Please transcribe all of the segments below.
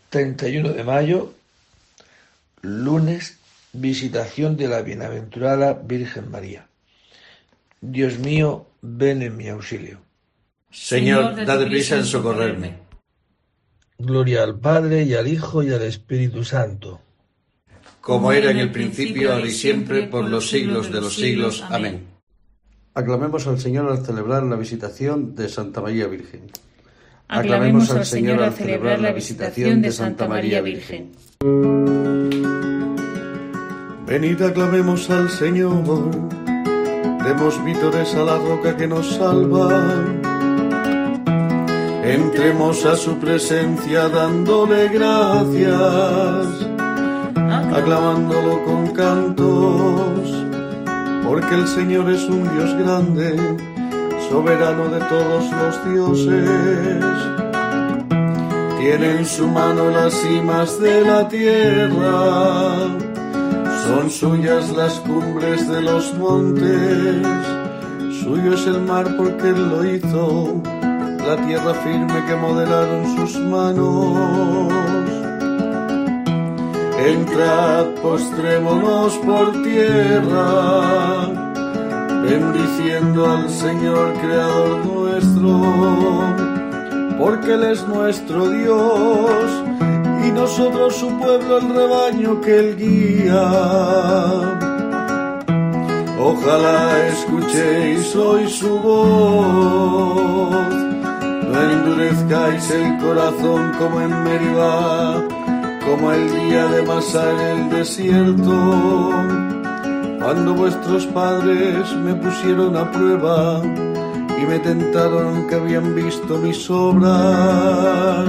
31 de mayo, lunes, visitación de la Bienaventurada Virgen María. Dios mío, ven en mi auxilio. Señor, date prisa en socorrerme. Gloria al Padre, y al Hijo, y al Espíritu Santo. Como era en el principio, ahora y siempre, por los siglos de los siglos. Amén. Aclamemos al Señor al celebrar la visitación de Santa María Virgen. Aclamemos al Señor al celebrar la visitación de Santa María Virgen. Venid, aclamemos al Señor, demos vítores a la roca que nos salva. Entremos a su presencia dándole gracias, aclamándolo con cantos, porque el Señor es un Dios grande, soberano de todos los dioses. Tiene en su mano las cimas de la tierra, son suyas las cumbres de los montes, suyo es el mar porque Él lo hizo, la tierra firme que modelaron sus manos. Entrad, postrémonos por tierra, bendiciendo al Señor Creador nuestro, porque Él es nuestro Dios, y nosotros su pueblo, el rebaño que Él guía. Ojalá escuchéis hoy su voz, no endurezcáis el corazón como en Meribá, como el día de Masá en el desierto, cuando vuestros padres me pusieron a prueba y me tentaron que habían visto mis obras.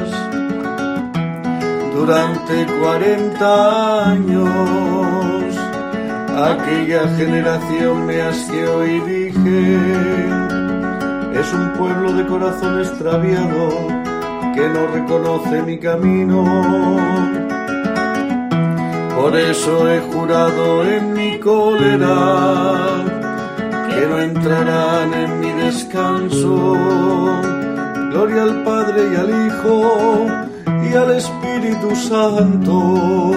Durante 40 años aquella generación me asqueó y dije: es un pueblo de corazón extraviado que no reconoce mi camino. Por eso he jurado en mi cólera que no entrarán en mi descanso. Gloria al Padre y al Hijo y al Espíritu Santo,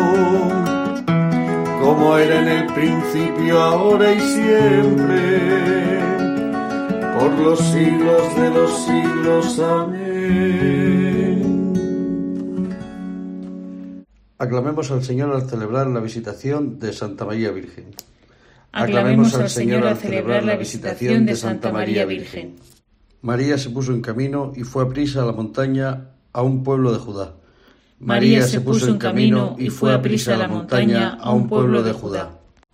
como era en el principio, ahora y siempre, por los siglos de los siglos. Amén. Aclamemos al Señor al celebrar la visitación de Santa María Virgen. Aclamemos al Señor al celebrar la visitación de Santa María Virgen. María se puso en camino y fue aprisa a la montaña, a un pueblo de Judá. María se puso en camino y fue aprisa a la montaña, a un pueblo de Judá.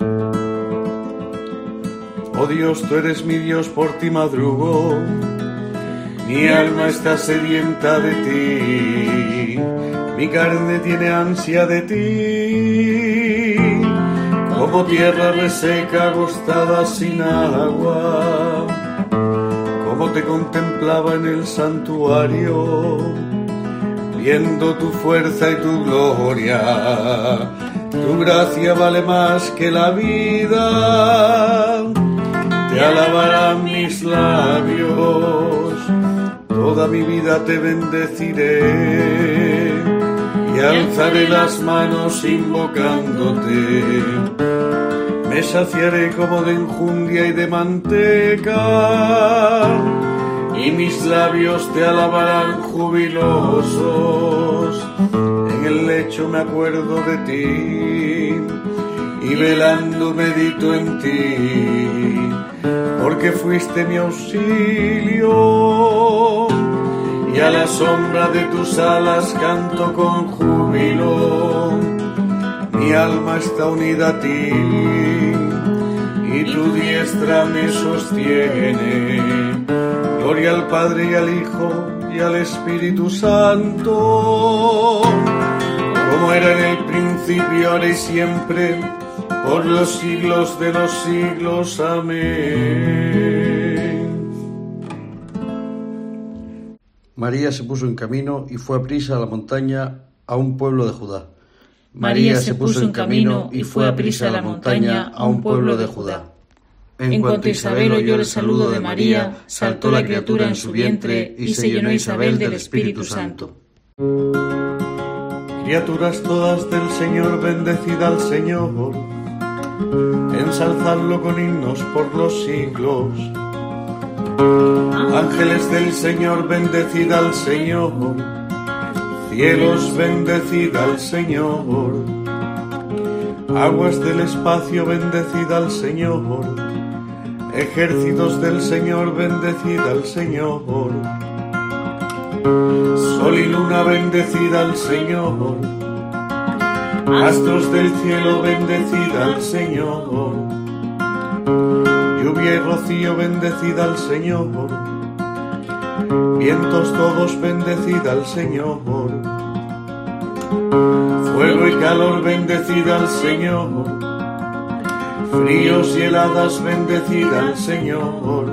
Oh Dios, tú eres mi Dios, por ti madrugo, mi alma está sedienta de ti, mi carne tiene ansia de ti, como tierra reseca, agostada sin agua, como te contemplaba en el santuario, viendo tu fuerza y tu gloria. Tu gracia vale más que la vida, te alabarán mis labios, toda mi vida te bendeciré y alzaré las manos invocándote. Me saciaré como de enjundia y de manteca, y mis labios te alabarán jubilosos. En el lecho me acuerdo de ti y velando medito en ti, porque fuiste mi auxilio, y a la sombra de tus alas canto con júbilo. Mi alma está unida a ti y tu diestra me sostiene. Gloria al Padre y al Hijo y al Espíritu Santo, como era en el principio, ahora y siempre, por los siglos de los siglos. Amén. María se puso en camino y fue aprisa a la montaña, a un pueblo de Judá. María se puso en camino y fue aprisa a la montaña, a un pueblo de Judá. En cuanto Isabel oyó el saludo de María, saltó la criatura en su vientre y se llenó Isabel del Espíritu Santo. Criaturas todas del Señor, bendecid al Señor, ensalzadlo con himnos por los siglos. Ángeles del Señor, bendecid al Señor, cielos, bendecid al Señor, aguas del espacio, bendecid al Señor, ejércitos del Señor, bendecid al Señor, sol y luna, bendecid al Señor, astros del cielo, bendecid al Señor, lluvia y rocío, bendecid al Señor, vientos todos, bendecid al Señor, fuego y calor, bendecid al Señor, fríos y heladas, bendecid al Señor,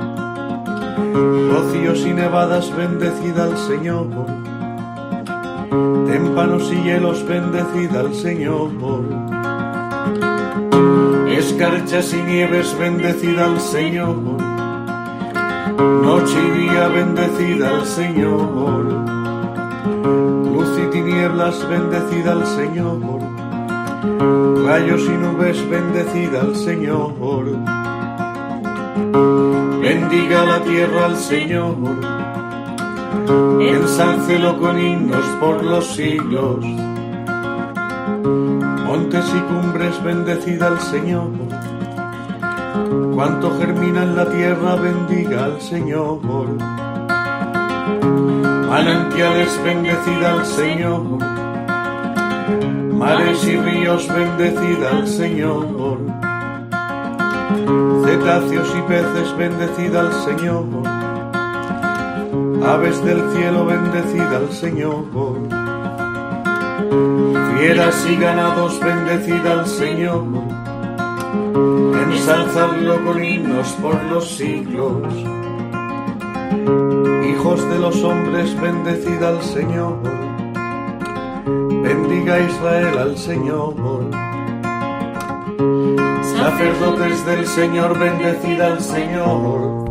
rocíos y nevadas, bendecid al Señor, témpanos y hielos, bendecid al Señor, escarchas y nieves, bendecid al Señor, noche y día, bendecid al Señor, luz y tinieblas, bendecid al Señor, rayos y nubes, bendecid al Señor. Bendiga la tierra al Señor, ensálcelo con himnos por los siglos. Montes y cumbres, bendecid al Señor, cuanto germina en la tierra, bendiga al Señor. Manantiales, bendecid al Señor, mares y ríos, bendecid al Señor, cetáceos y peces, bendecid al Señor, aves del cielo, bendecid al Señor, fieras y ganados, bendecid al Señor, ensalzadlo con himnos por los siglos. Hijos de los hombres, bendecid al Señor, bendiga Israel al Señor. Sacerdotes del Señor, bendecid al Señor.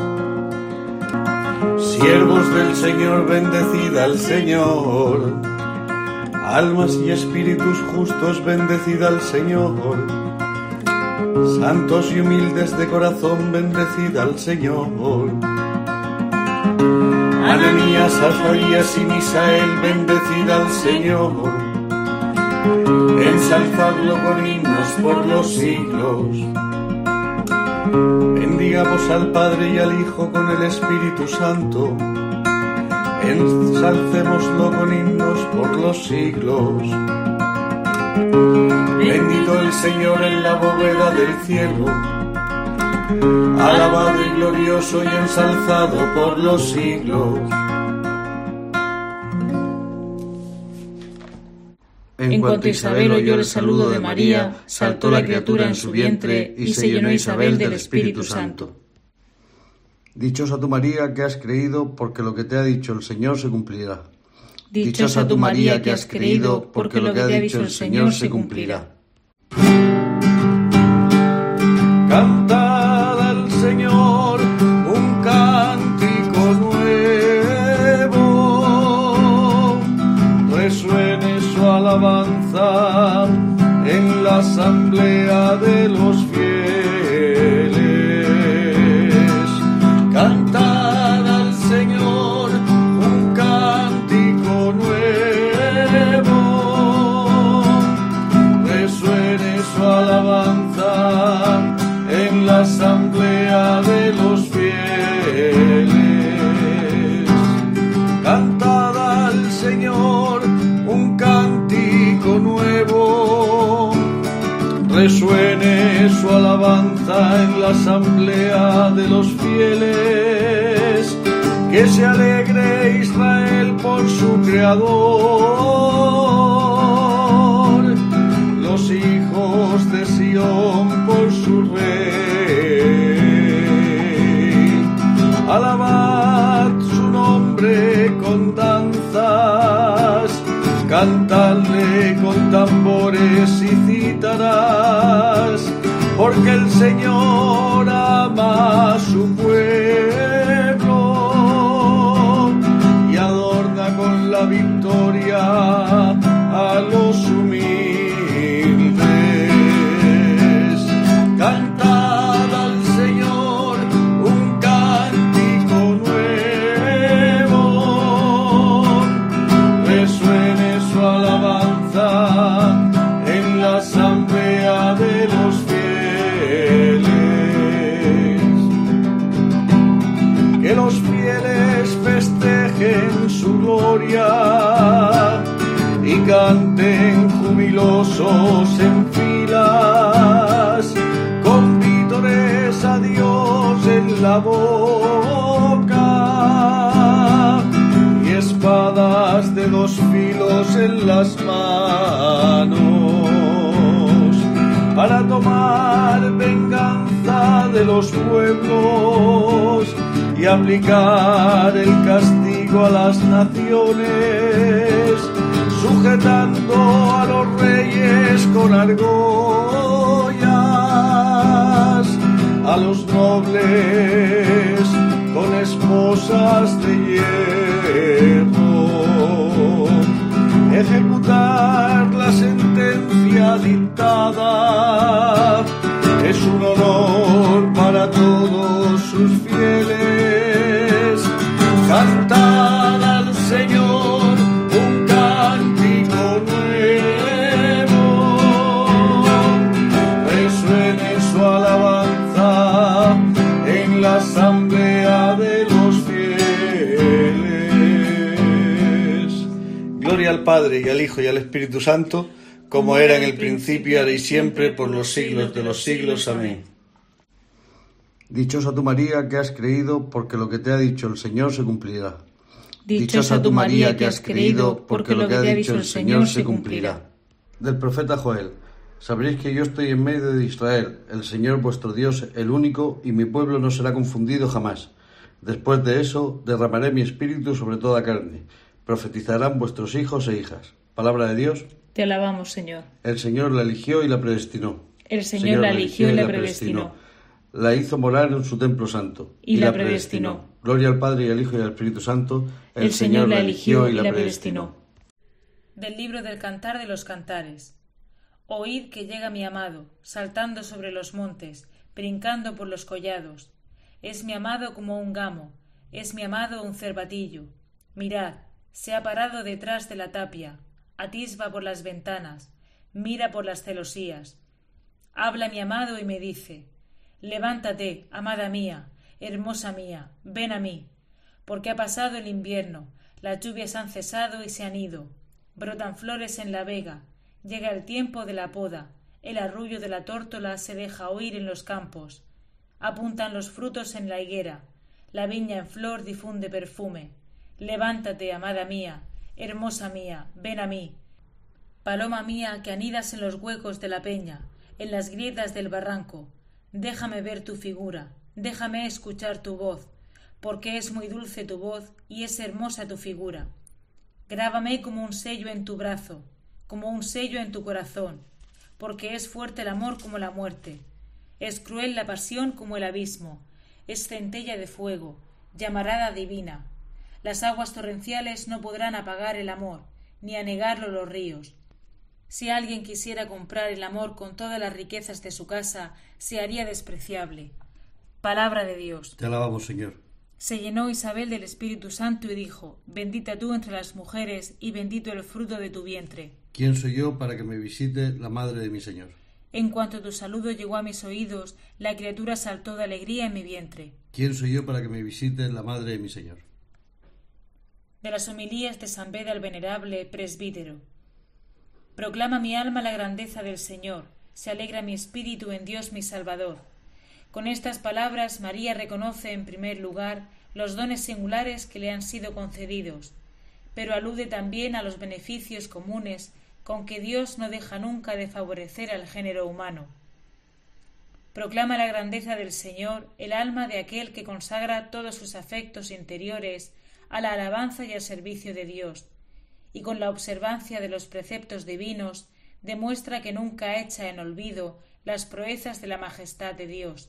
Siervos del Señor, bendecid al Señor. Almas y espíritus justos, bendecid al Señor. Santos y humildes de corazón, bendecid al Señor. Ananías, Azarías y Misael, bendecid al Señor. Ensalzadlo con himnos por los siglos. Bendigamos al Padre y al Hijo con el Espíritu Santo. Ensalcémoslo con himnos por los siglos. Bendito el Señor en la bóveda del cielo, alabado y glorioso y ensalzado por los siglos. En cuanto Isabel oyó el saludo de María, saltó la criatura en su vientre y se llenó Isabel del Espíritu Santo. Dichosa tú, María, que has creído, porque lo que te ha dicho el Señor se cumplirá. Dichosa tú, María, que has creído, porque lo que te ha dicho el Señor se cumplirá. Cantad al Señor un cántico nuevo, resuene su alabanza en la asamblea de los fieles. Cantad al Señor un cántico nuevo, resuene su alabanza en la asamblea de los fieles. Cantad al Señor un cántico nuevo, resuene su alabanza en la asamblea de los fieles. Que se alegre Israel por su Creador, los hijos de Sión por su Rey. Alabad su nombre con danzas, cantadle con tambores y cítaras, porque el Señor ama a su pueblo y adorna con la victoria los fieles festejen su gloria y canten jubilosos en filas, con vítores a Dios en la boca y espadas de dos filos en las manos, para tomar venganza de los pueblos y aplicar el castigo a las naciones, sujetando a los reyes con argollas, a los nobles con esposas de hierro, ejecutar la sentencia dictada es un honor para todos sus fieles. Cantad al Señor un cántico nuevo, resuene su alabanza en la asamblea de los fieles. Gloria al Padre, y al Hijo, y al Espíritu Santo, como era en el principio, ahora y siempre, por los siglos de los siglos. Amén. Dichosa tú, María, que has creído, porque lo que te ha dicho el Señor se cumplirá. Dichosa tú, María, que has creído, porque lo que te ha dicho el Señor se cumplirá. Del profeta Joel. Sabréis que yo estoy en medio de Israel, el Señor vuestro Dios, el único, y mi pueblo no será confundido jamás. Después de eso, derramaré mi espíritu sobre toda carne. Profetizarán vuestros hijos e hijas. Palabra de Dios. Te alabamos, Señor. El Señor la eligió y la predestinó. El Señor la eligió y la predestinó. La hizo morar en su templo santo. Y la predestinó. Gloria al Padre, y al Hijo, y al Espíritu Santo. El Señor la eligió y la predestinó. Del libro del Cantar de los Cantares. Oíd que llega mi amado, saltando sobre los montes, brincando por los collados. Es mi amado como un gamo, es mi amado un cervatillo. Mirad, se ha parado detrás de la tapia, atisba por las ventanas, mira por las celosías. Habla mi amado y me dice: levántate, amada mía, hermosa mía, ven a mí, porque ha pasado el invierno, las lluvias han cesado y se han ido, brotan flores en la vega, llega el tiempo de la poda, el arrullo de la tórtola se deja oír en los campos, apuntan los frutos en la higuera, la viña en flor difunde perfume. Levántate, amada mía, hermosa mía, ven a mí. Paloma mía que anidas en los huecos de la peña, en las grietas del barranco, déjame ver tu figura, déjame escuchar tu voz, porque es muy dulce tu voz y es hermosa tu figura. Grábame como un sello en tu brazo, como un sello en tu corazón, porque es fuerte el amor como la muerte, es cruel la pasión como el abismo, es centella de fuego, llamarada divina. Las aguas torrenciales no podrán apagar el amor, ni anegarlo los ríos. Si alguien quisiera comprar el amor con todas las riquezas de su casa, se haría despreciable. Palabra de Dios. Te alabamos, Señor. Se llenó Isabel del Espíritu Santo y dijo: bendita tú entre las mujeres y bendito el fruto de tu vientre. ¿Quién soy yo para que me visite la madre de mi Señor? En cuanto tu saludo llegó a mis oídos, la criatura saltó de alegría en mi vientre. ¿Quién soy yo para que me visite la madre de mi Señor? De las homilías de San Beda el Venerable, presbítero. Proclama mi alma la grandeza del Señor, se alegra mi espíritu en Dios mi Salvador. Con estas palabras María reconoce en primer lugar los dones singulares que le han sido concedidos, pero alude también a los beneficios comunes con que Dios no deja nunca de favorecer al género humano. Proclama la grandeza del Señor el alma de aquel que consagra todos sus afectos interiores a la alabanza y al servicio de Dios, y con la observancia de los preceptos divinos demuestra que nunca echa en olvido las proezas de la majestad de Dios.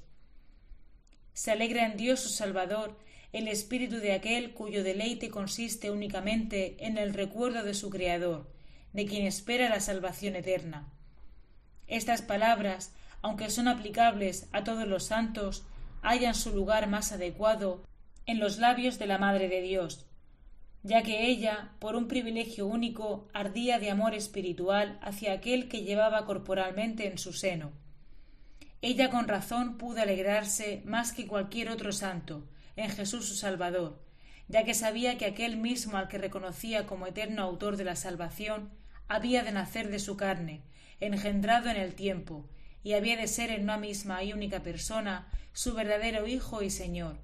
Se alegra en Dios su Salvador el espíritu de aquel cuyo deleite consiste únicamente en el recuerdo de su Creador, de quien espera la salvación eterna. Estas palabras, aunque son aplicables a todos los santos, hallan su lugar más adecuado en los labios de la Madre de Dios, ya que ella, por un privilegio único, ardía de amor espiritual hacia aquel que llevaba corporalmente en su seno. Ella con razón pudo alegrarse más que cualquier otro santo, en Jesús su Salvador, ya que sabía que aquel mismo al que reconocía como eterno autor de la salvación había de nacer de su carne, engendrado en el tiempo, y había de ser en una misma y única persona su verdadero Hijo y Señor.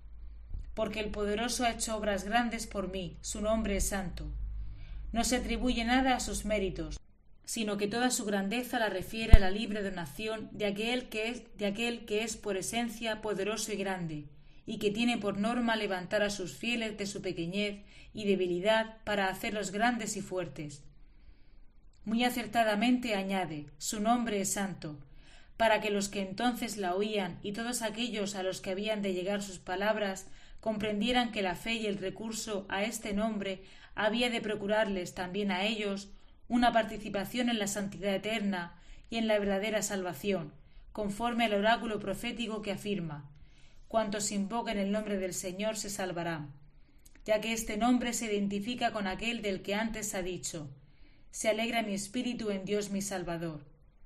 Porque el poderoso ha hecho obras grandes por mí, su nombre es santo. No se atribuye nada a sus méritos, sino que toda su grandeza la refiere a la libre donación de aquel que es por esencia poderoso y grande, y que tiene por norma levantar a sus fieles de su pequeñez y debilidad para hacerlos grandes y fuertes. Muy acertadamente añade, su nombre es santo, para que los que entonces la oían y todos aquellos a los que habían de llegar sus palabras comprendieran que la fe y el recurso a este nombre había de procurarles también a ellos una participación en la santidad eterna y en la verdadera salvación, conforme al oráculo profético que afirma: cuantos invoquen el nombre del Señor se salvarán, ya que este nombre se identifica con aquel del que antes ha dicho: se alegra mi espíritu en Dios mi Salvador.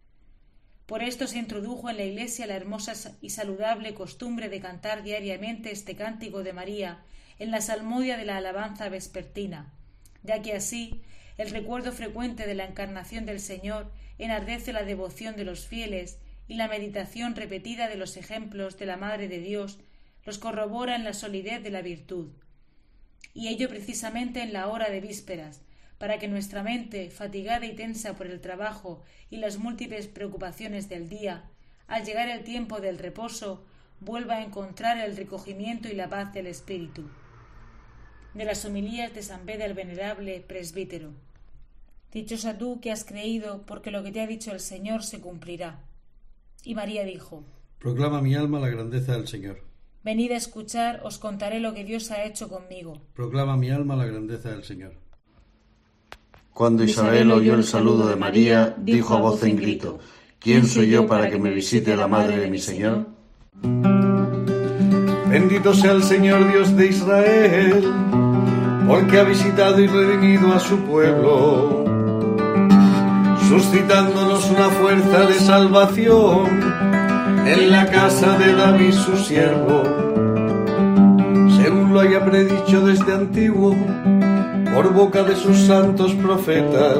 Por esto se introdujo en la Iglesia la hermosa y saludable costumbre de cantar diariamente este cántico de María en la salmodia de la alabanza vespertina, ya que así el recuerdo frecuente de la encarnación del Señor enardece la devoción de los fieles y la meditación repetida de los ejemplos de la Madre de Dios los corrobora en la solidez de la virtud. Y ello precisamente en la hora de vísperas, para que nuestra mente, fatigada y tensa por el trabajo y las múltiples preocupaciones del día, al llegar el tiempo del reposo, vuelva a encontrar el recogimiento y la paz del espíritu. De las homilías de San Beda el Venerable, presbítero. Dichosa tú que has creído, porque lo que te ha dicho el Señor se cumplirá. Y María dijo: Proclama mi alma la grandeza del Señor. Venid a escuchar, os contaré lo que Dios ha hecho conmigo. Proclama mi alma la grandeza del Señor. Cuando Isabel oyó el saludo de María, dijo a voz en grito: ¿Quién soy yo para que me visite la madre de mi Señor? Bendito sea el Señor Dios de Israel, porque ha visitado y redimido a su pueblo, suscitándonos una fuerza de salvación en la casa de David su siervo, según lo haya predicho desde antiguo por boca de sus santos profetas.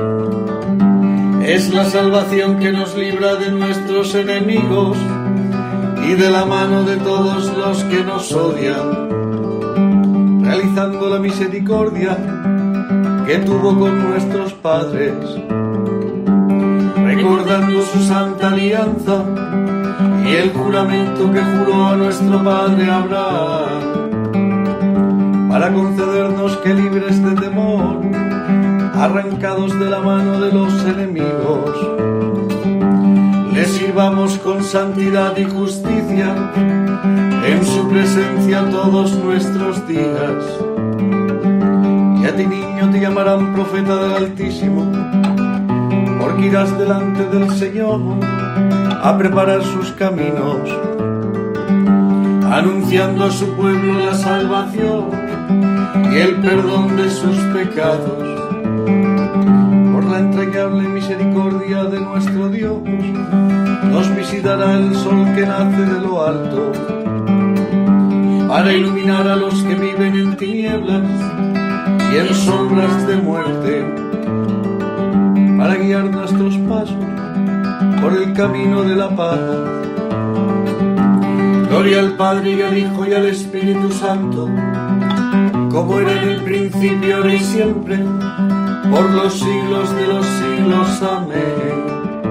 Es la salvación que nos libra de nuestros enemigos y de la mano de todos los que nos odian, realizando la misericordia que tuvo con nuestros padres, recordando su santa alianza y el juramento que juró a nuestro padre Abraham, para concedernos que, libres de temor, arrancados de la mano de los enemigos, le sirvamos con santidad y justicia en su presencia todos nuestros días. Y a ti, niño, te llamarán profeta del Altísimo, porque irás delante del Señor a preparar sus caminos, anunciando a su pueblo la salvación y el perdón de sus pecados. Por la entrañable misericordia de nuestro Dios, nos visitará el sol que nace de lo alto, para iluminar a los que viven en tinieblas y en sombras de muerte, para guiar nuestros pasos por el camino de la paz. Gloria al Padre y al Hijo y al Espíritu Santo, como era en el principio, ahora y siempre, por los siglos de los siglos. Amén.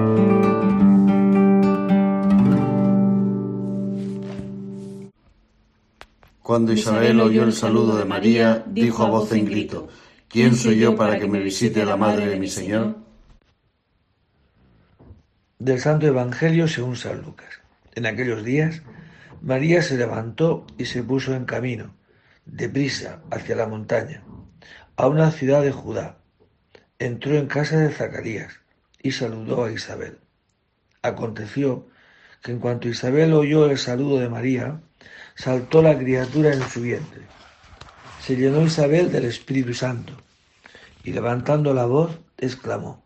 Cuando Isabel oyó el saludo de María, dijo a voz en grito: ¿Quién soy yo para que me visite la madre de mi Señor? Del Santo Evangelio según San Lucas. En aquellos días, María se levantó y se puso en camino, deprisa, hacia la montaña, a una ciudad de Judá. Entró en casa de Zacarías y saludó a Isabel. Aconteció que en cuanto Isabel oyó el saludo de María, saltó la criatura en su vientre. Se llenó Isabel del Espíritu Santo y, levantando la voz, exclamó: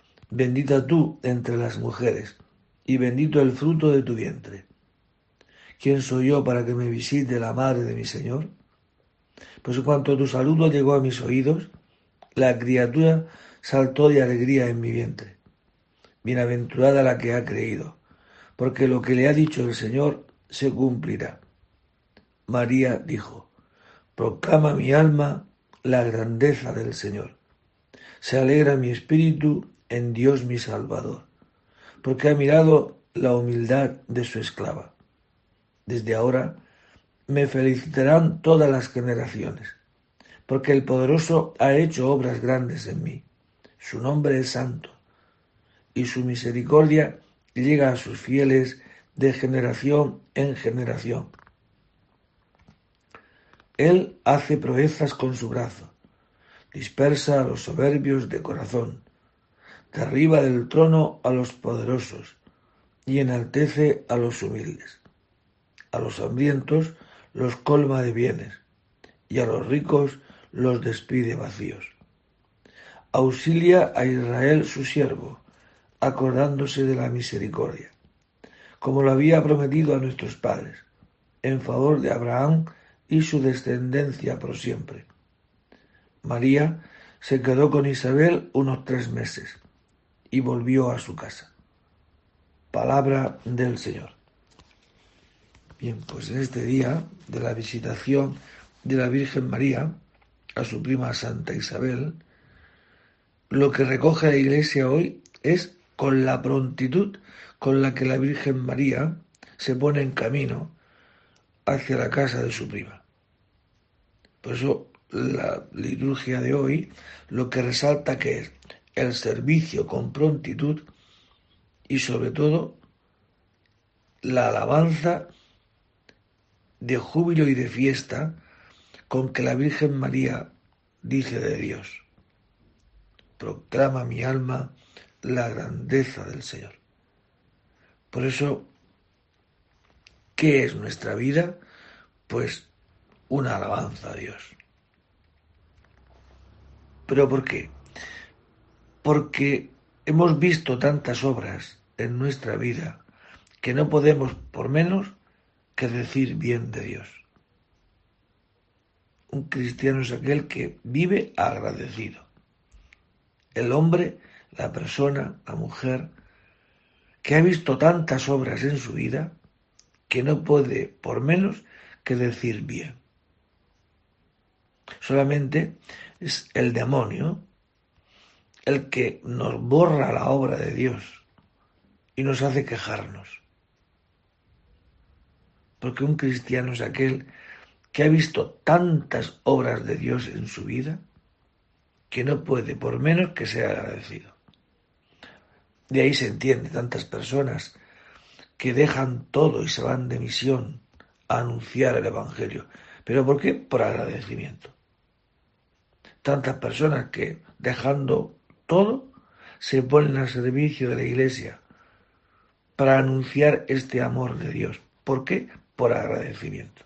Bendita tú entre las mujeres, y bendito el fruto de tu vientre. ¿quién soy yo para que me visite la madre de mi Señor? Pues en cuanto tu saludo llegó a mis oídos, la criatura saltó de alegría en mi vientre. Bienaventurada la que ha creído, porque lo que le ha dicho el Señor se cumplirá. María dijo: proclama mi alma la grandeza del Señor. Se alegra mi espíritu en Dios mi Salvador, porque ha mirado la humildad de su esclava. Desde ahora me felicitarán todas las generaciones, porque el Poderoso ha hecho obras grandes en mí. Su nombre es santo, y su misericordia llega a sus fieles de generación en generación. Él hace proezas con su brazo, dispersa a los soberbios de corazón, derriba del trono a los poderosos y enaltece a los humildes. A los hambrientos los colma de bienes y a los ricos los despide vacíos. Auxilia a Israel su siervo, acordándose de la misericordia, como lo había prometido a nuestros padres, en favor de Abraham y su descendencia por siempre. María se quedó con Isabel unos 3 meses y volvió a su casa. Palabra del Señor. Bien, pues en este día de la visitación de la Virgen María a su prima Santa Isabel, lo que recoge la Iglesia hoy es con la prontitud con la que la Virgen María se pone en camino hacia la casa de su prima. Por eso la liturgia de hoy lo que resalta que es el servicio con prontitud y sobre todo la alabanza de júbilo y de fiesta con que la Virgen María dice de Dios: proclama mi alma la grandeza del Señor. Por eso, ¿qué es nuestra vida? Pues una alabanza a Dios. ¿Pero por qué? Porque hemos visto tantas obras en nuestra vida que no podemos por menos que decir bien de Dios. Un cristiano es aquel que vive agradecido. El hombre, la persona, la mujer, que ha visto tantas obras en su vida que no puede por menos que decir bien. Solamente es el demonio el que nos borra la obra de Dios y nos hace quejarnos. Porque un cristiano es aquel que ha visto tantas obras de Dios en su vida que no puede por menos que ser agradecido. De ahí se entiende tantas personas que dejan todo y se van de misión a anunciar el Evangelio. ¿Pero por qué? Por agradecimiento. Tantas personas que, dejando todo, se ponen al servicio de la Iglesia para anunciar este amor de Dios. ¿Por qué? Por agradecimiento.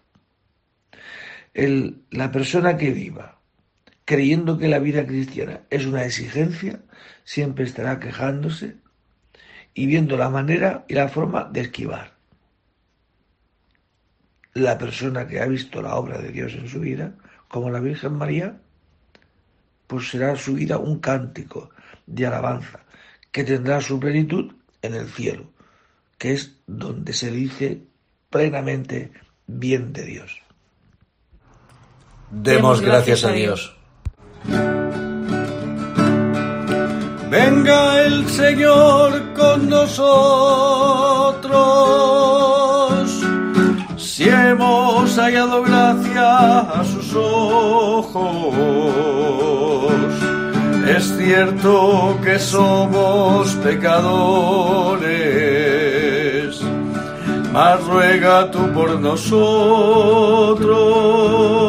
La persona que viva creyendo que la vida cristiana es una exigencia, siempre estará quejándose y viendo la manera y la forma de esquivar. La persona que ha visto la obra de Dios en su vida, como la Virgen María, pues será su vida un cántico de alabanza, que tendrá su plenitud en el cielo, que es donde se dice plenamente bien de Dios. Demos gracias a Dios. Venga el Señor con nosotros, si hemos hallado gracia a sus ojos. Es cierto que somos pecadores, mas ruega tú por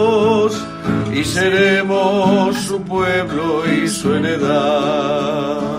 nosotros, y seremos su pueblo y su heredad.